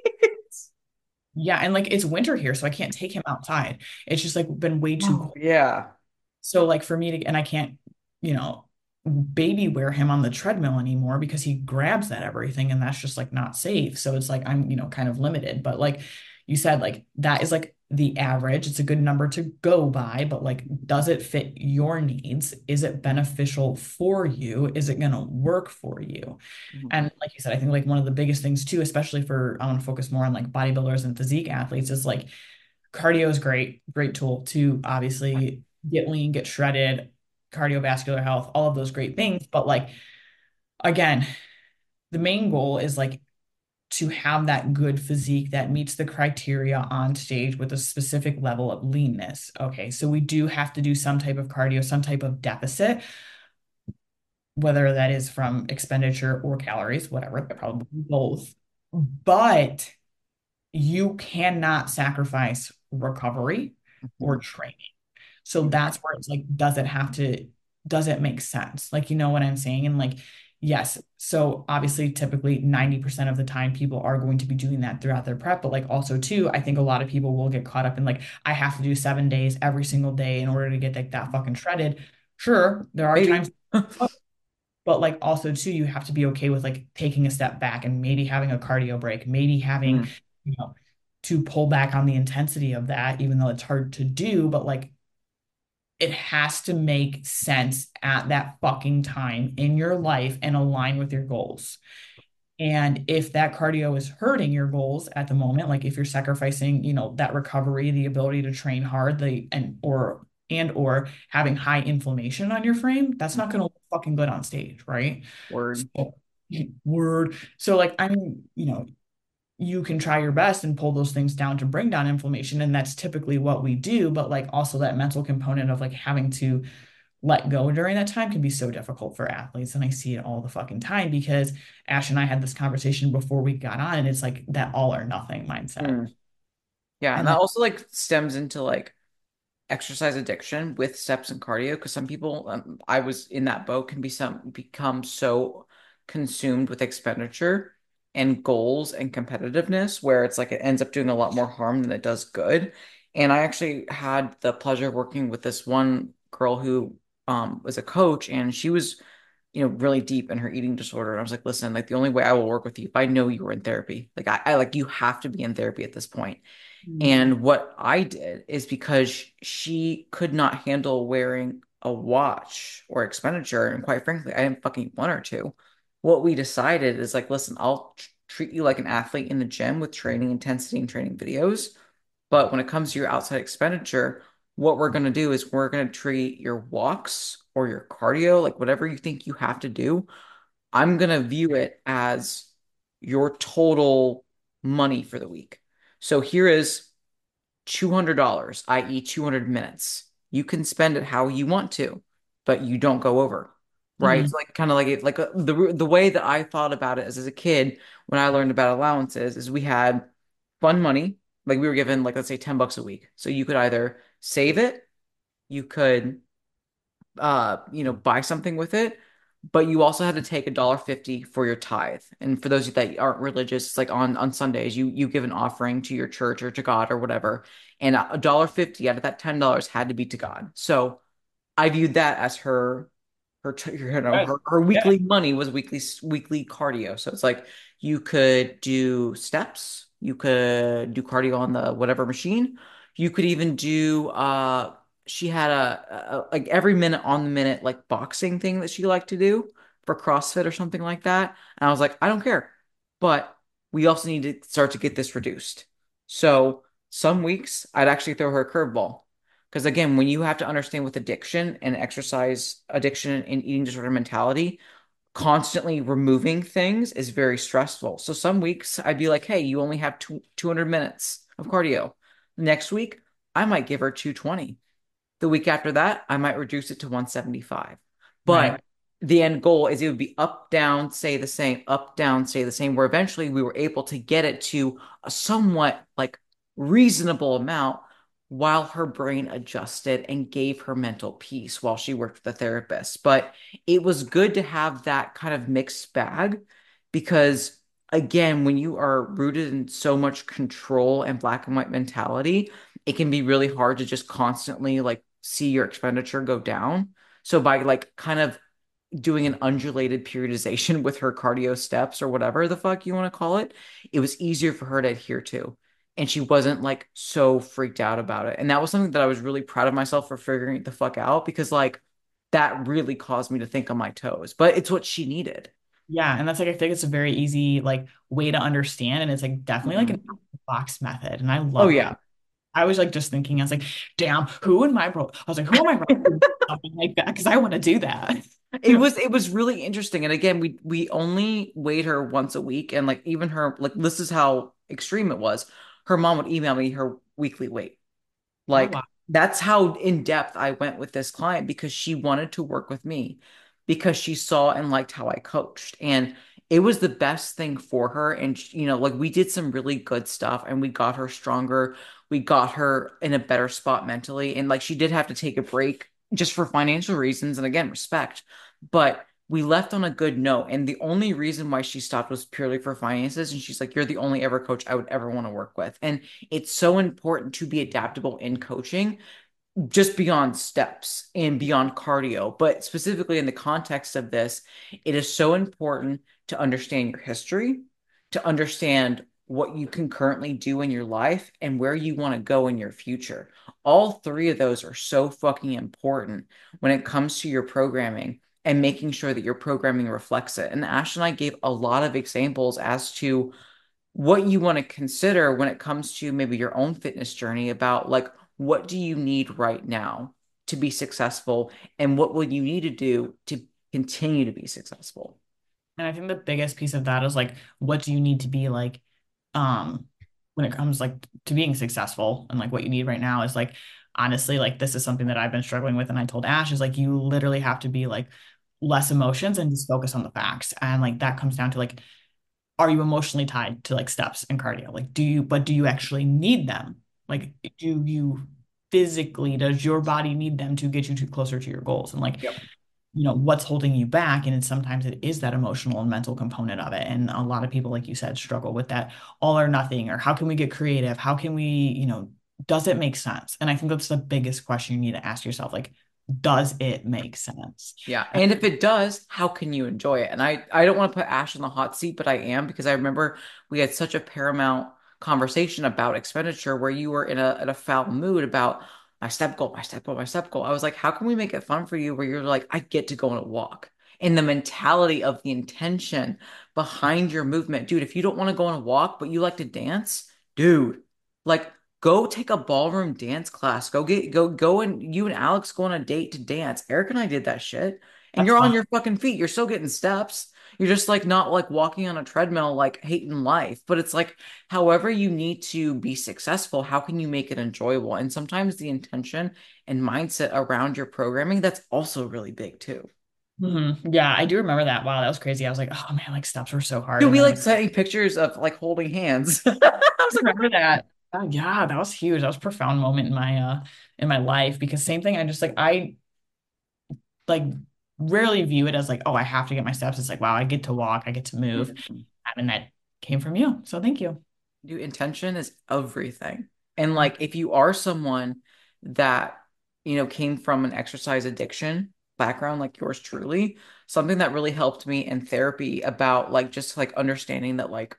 yeah, and like it's winter here, so I can't take him outside. It's just like been way too Oh, cold. yeah. So like for me to, and I can't, you know, baby wear him on the treadmill anymore because he grabs at everything, and that's just like not safe. So it's like I'm, kind of limited. But like you said, like that is like the average. It's a good number to go by, but like does it fit your needs? Is it beneficial for you? Is it gonna work for you? Mhm. And like you said, I think like one of the biggest things too, especially for I want to focus more on like bodybuilders and physique athletes, is like cardio is great, great tool to obviously get lean, get shredded, cardiovascular health, all of those great things. But like again, the main goal is like to have that good physique that meets the criteria on stage with a specific level of leanness. Okay, so we do have to do some type of cardio, some type of deficit, whether that is from expenditure or calories, whatever, probably both. But you cannot sacrifice recovery or Mhm. training. So that's where it's like, does it make sense? Like, you know what I'm saying? And like, yes. So obviously, typically 90% of the time, people are going to be doing that throughout their prep. But like, also, too, I think a lot of people will get caught up in like, I have to do 7 days every single day in order to get like that fucking shredded. Sure, there are Maybe. times, but like, also, too, you have to be okay with like taking a step back and maybe having a cardio break, maybe having, Mm. you know, to pull back on the intensity of that, even though it's hard to do. But like, it has to make sense at that fucking time in your life and align with your goals. And if that cardio is hurting your goals at the moment, like if you're sacrificing, that recovery, the ability to train hard, or having high inflammation on your frame, that's not going to look fucking good on stage, right? Word. So, word. So like, you can try your best and pull those things down to bring down inflammation, and that's typically what we do. But like, also that mental component of like having to let go during that time can be so difficult for athletes. And I see it all the fucking time because Ash and I had this conversation before we got on, and it's like that all or nothing mindset. Mm. Yeah, and And that then, also like stems into like exercise addiction with steps and cardio because some people, I was in that boat, can become so consumed with expenditure and goals and competitiveness where it's like it ends up doing a lot more harm than it does good. And I actually had the pleasure of working with this one girl who was a coach, and she was, really deep in her eating disorder. And I was like, listen, like the only way I will work with you if I know you were in therapy. Like I like you have to be in therapy at this point. And what I did is because she could not handle wearing a watch or expenditure, and quite frankly, I didn't fucking want her to. What we decided is like, listen, I'll treat you like an athlete in the gym with training intensity and training videos. But when it comes to your outside expenditure, what we're going to do is we're going to treat your walks or your cardio, like whatever you think you have to do. I'm going to view it as your total money for the week. So here is $200, i.e., 200 minutes. You can spend it how you want to, but you don't go over, right? Mhm. So like kind of like it, like the way that I thought about it as a kid when I learned about allowances is we had fun money, like we were given like let's say $10 a week. So you could either save it, you could buy something with it, but you also had to take $1.50 for your tithe. And for those that aren't religious, it's like on Sundays, you give an offering to your church or to God or whatever. And $1.50 out of that $10 had to be to God. So I viewed that as Right. her Yeah. weekly money was weekly cardio. So it's like you could do steps, you could do cardio on the whatever machine, you could even do she had a like every minute on the minute like boxing thing that she liked to do for CrossFit or something like that. And I was like, I don't care, but we also need to start to get this reduced. So some weeks I'd actually throw her a curveball. Because again, when you have to understand with addiction and exercise addiction and eating disorder mentality, constantly removing things is very stressful. So some weeks I'd be like, hey, you only have 200 minutes of cardio. Next week, I might give her 220. The week after that, I might reduce it to 175. But Right. the end goal is it would be up, down, stay the same, up, down, stay the same, where eventually we were able to get it to a somewhat like reasonable amount while her brain adjusted and gave her mental peace while she worked with the therapist. But it was good to have that kind of mixed bag because, again, when you are rooted in so much control and black and white mentality, it can be really hard to just constantly like see your expenditure go down. So by like kind of doing an undulated periodization with her cardio steps or whatever the fuck you want to call it, it was easier for her to adhere to. And she wasn't like so freaked out about it. And that was something that I was really proud of myself for figuring it the fuck out because like that really caused me to think on my toes. But it's what she needed. Yeah. And that's like, I think it's a very easy like way to understand. And it's like definitely like Mhm. an out of the box method. And I Oh love that. yeah. I was like just thinking, I was like, damn, who in my bro? I was like, who am I wrong? Something like that because I want to do that. It was really interesting. And again, we only weighed her once a week. And like even her, like this is how extreme it was. Her mom would email me her weekly weight. Oh Like wow. that's how in depth I went with this client because she wanted to work with me because she saw and liked how I coached. And it was the best thing for her. And, like we did some really good stuff and we got her stronger. We got her in a better spot mentally. And like she did have to take a break just for financial reasons. And again, respect. But we left on a good note. And the only reason why she stopped was purely for finances. And she's like, you're the only ever coach I would ever want to work with. And it's so important to be adaptable in coaching just beyond steps and beyond cardio, but specifically in the context of this, it is so important to understand your history, to understand what you can currently do in your life and where you want to go in your future. All three of those are so fucking important when it comes to your programming and making sure that your programming reflects it. And Ash and I gave a lot of examples as to what you want to consider when it comes to maybe your own fitness journey about like what do you need right now to be successful and what will you need to do to continue to be successful. And I think the biggest piece of that is like, what do you need to be like, um, when it comes like to being successful and like what you need right now is like, honestly, like this is something that I've been struggling with. And I told Ash is like, you literally have to be like less emotions and just focus on the facts. And like that comes down to like, are you emotionally tied to like steps and cardio? Like, but do you actually need them? Like, do you physically, does your body need them to get you to closer to your goals? And like, Yep. what's holding you back, and sometimes it is that emotional and mental component of it, and a lot of people, like you said, struggle with that all or nothing, or how can we get creative, how can we, does it make sense? And I think that's the biggest question you need to ask yourself, like, does it make sense? Yeah. And if it does, how can you enjoy it? And I don't want to put Ash in the hot seat, but I am because I remember we had such a paramount conversation about expenditure where you were in a foul mood about my step goal, my step goal, my step goal. I was like, how can we make it fun for you where you're like, I get to go on a walk? And the mentality of the intention behind your movement. Dude, if you don't want to go on a walk, but you like to dance, dude, like go take a ballroom dance class. Go and you and Alex go on a date to dance. Eric and I did that shit. And That's you're on fun. your fucking feet. You're still getting steps. You're just like not like walking on a treadmill, like hating life. But it's like, however you need to be successful, how can you make it enjoyable? And sometimes the intention and mindset around your programming, that's also really big too. Yeah, I do remember that. Wow, that was crazy. I was like, oh man, like steps were so hard, Dude, and we then like like sending pictures of like holding hands. I was like, remember that. Oh, yeah, that was huge. That was a profound moment in my life, because same thing, I just like I like rarely view it as like, oh, I have to get my steps. It's like, wow, I get to walk, I get to move. And that came from you. So thank you. dude, intention is everything. And like if you are someone that, came from an exercise addiction background like yours truly, something that really helped me in therapy about like just like understanding that like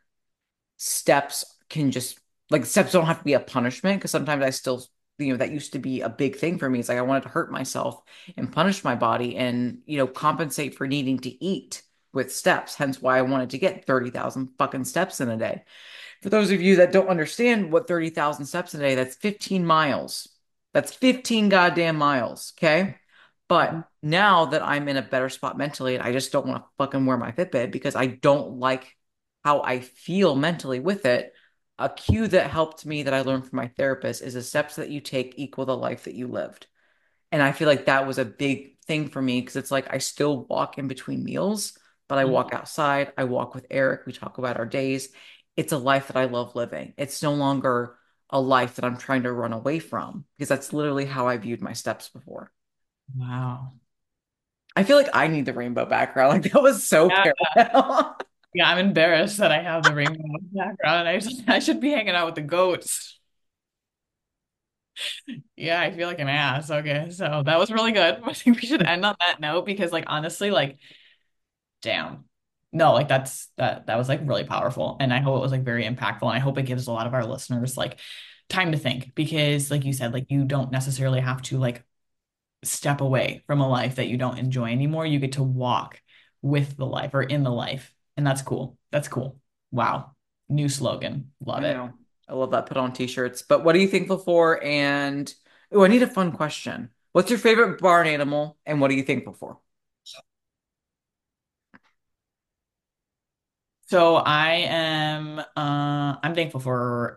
steps can just like steps don't have to be a punishment because sometimes I still that used to be a big thing for me. It's like I wanted to hurt myself and punish my body and compensate for needing to eat with steps. Hence why I wanted to get 30,000 fucking steps in a day. For those of you that don't understand what 30,000 steps a day, that's 15 miles. That's 15 goddamn miles. Okay. But now that I'm in a better spot mentally, I just don't want to fucking wear my Fitbit because I don't like how I feel mentally with it. A cue that helped me that I learned from my therapist is the steps that you take equal the life that you lived. And I feel like that was a big thing for me because it's like I still walk in between meals, but I walk outside. I walk with Eric. We talk about our days. It's a life that I love living. It's no longer a life that I'm trying to run away from because that's literally how I viewed my steps before. Wow. I feel like I need the rainbow background. Like that was so Yeah. parallel. Yeah, I'm embarrassed that I have the rainbow background. I should be hanging out with the goats. Yeah, I feel like an ass. Okay, so that was really good. I think we should end on that note, because like honestly, like damn. No, like that was like really powerful. And I hope it was like very impactful. And I hope it gives a lot of our listeners like time to think, because like you said, like you don't necessarily have to like step away from a life that you don't enjoy anymore. You get to walk with the life, or in the life. And that's cool. That's cool. Wow. New slogan. Love I it. know. I love that. Put on t-shirts. But what are you thankful for? And oh, I need a fun question. What's your favorite barn animal and what are you thankful for? So I'm thankful for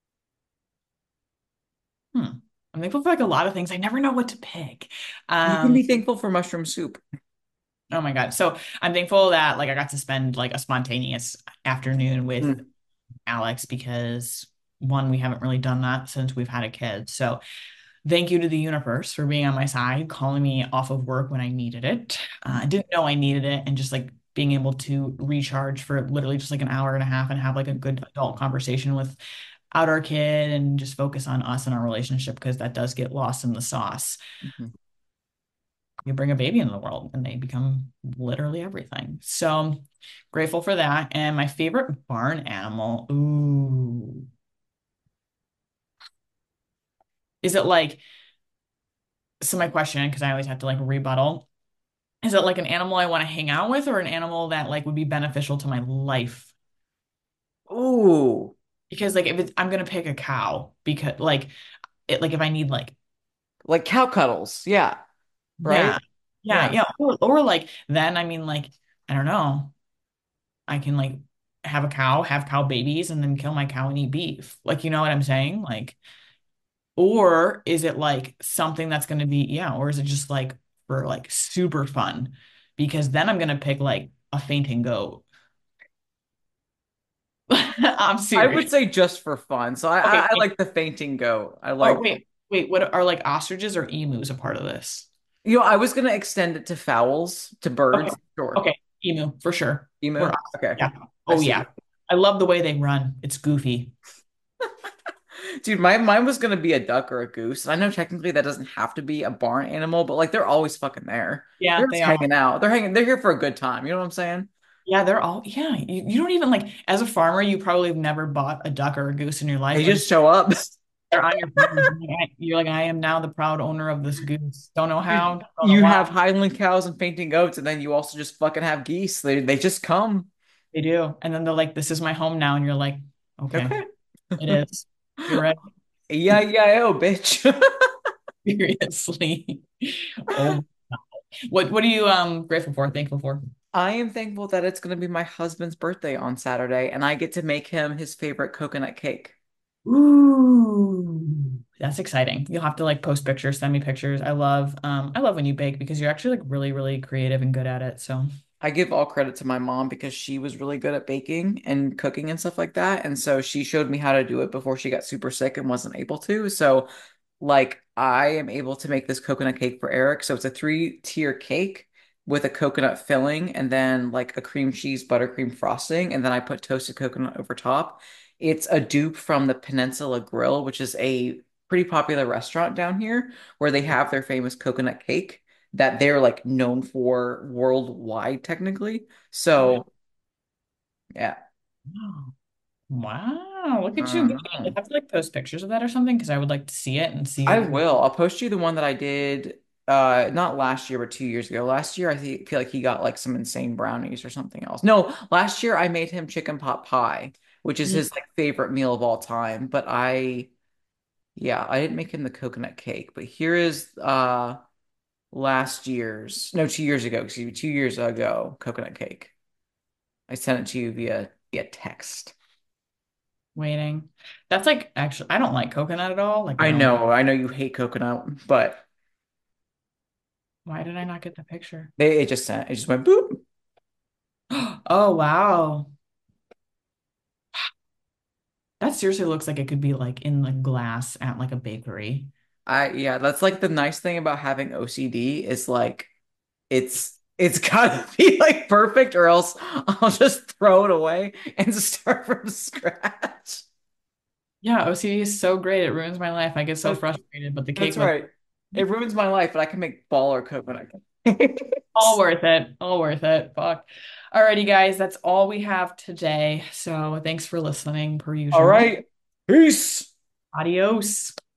I'm thankful for like a lot of things. I never know what to pick. You can Um, be thankful for mushroom soup. oh my God. So I'm thankful that like I got to spend like a spontaneous afternoon with Mm, Alex because one, we haven't really done that since we've had a kid. So thank you to the universe for being on my side, calling me off of work when I needed it. I didn't know I needed it, and just like being able to recharge for literally just like an hour and a half and have like a good adult conversation without our kid and just focus on us and our relationship because that does get lost in the sauce. mhm. You bring a baby into the world and they become literally everything. So grateful for that. And my favorite barn animal, ooh, is it like, so my question, because I always have to like rebuttal. Is it like an animal I want to hang out with or an animal that like would be beneficial to my life? Ooh, Because like if it's I'm gonna pick a cow because like if I need like like cow cuddles. Yeah, right? yeah Yeah. or like then I mean like I don't know, I can like have a cow, have cow babies, and then kill my cow and eat beef. Like you know what I'm saying? Like or is it like something that's gonna be or is it just like for like super fun? Because then I'm gonna pick like a fainting goat. I'm I serious. would say just for fun. So I, Okay, I like the fainting goat. I or like, wait, what are like ostriches or emus a part of this? I was gonna extend it to fowls, to Okay, birds. Sure. okay, emu for sure. Emu. Okay. Yeah. I Oh see yeah. you. I love the way they run. It's goofy. Dude, mine was gonna be a duck or a goose. And I know technically that doesn't have to be a barn animal, but like they're always fucking there. Yeah, They're just they are. hanging out. They're here for a good time. You know what I'm saying? Yeah, they're all yeah. You don't even like as a farmer, you probably have never bought a duck or a goose in your life, They but just show up. they're on your farm. You're like, I am now the proud owner of this goose. Don't know Dude, how, don't know you why. have Highland cows and fainting goats, and then you also just fucking have geese. They just come. They do. And then they're like, this is my home now. And you're like, okay, Okay. it is. You're right. E-I-E-I-O, bitch. Seriously. Oh, what are you grateful for, thankful for? I am thankful that it's going to be my husband's birthday on Saturday, and I get to make him his favorite coconut cake. Ooh, that's exciting. You'll have to like post pictures, send me pictures. I love when you bake because you're actually like really, really creative and good at it. So I give all credit to my mom because she was really good at baking and cooking and stuff like that. And so she showed me how to do it before she got super sick and wasn't able to. So, like, I am able to make this coconut cake for Eric. So it's a three-tier cake with a coconut filling and then like a cream cheese buttercream frosting. And then I put toasted coconut over top. It's a dupe from the Peninsula Grill, which is a pretty popular restaurant down here where they have their famous coconut cake that they're like known for worldwide technically. oh, So yeah. wow. Wow, look at you go. You Mhm. have to like post pictures of that or something because I would like to see it and see I like will. I'll post you the one that I did not last year but 2 years ago. Last year feel like he got like some insane brownies or something else. No, last year I made him chicken pot pie, which is Mm. his like favorite meal of all time, but I didn't make him the coconut cake, but here is last year's no 2 years ago, excuse me, 2 years ago coconut cake. I sent it to you via text. Waiting. That's like actually I don't like coconut at all. Like I don't. I know you hate coconut, but Why did I not get the picture? it just went boop. Oh wow. That seriously looks like it could be like in the glass at like a bakery. Yeah, that's like the nice thing about having OCD is like it's gotta be like perfect or else I'll just throw it away and start from scratch. Yeah, OCD is so great. It ruins my life. I get so That- frustrated, but the cake That's looks right. It ruins my life, but I can make baller coconut all cakes. worth it. All worth it. Fuck. Alrighty, guys, that's all we have today. So thanks for listening per All usual. right. Peace. Adios.